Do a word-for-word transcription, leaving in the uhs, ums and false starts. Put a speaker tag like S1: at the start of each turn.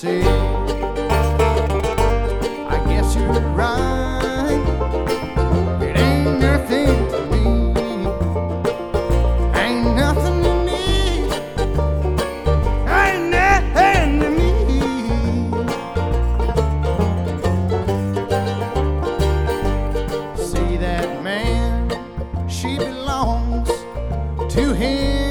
S1: See, I guess you're right. It ain't nothing to me. Ain't nothing to me. Ain't nothing to me. See that man? She belongs to him.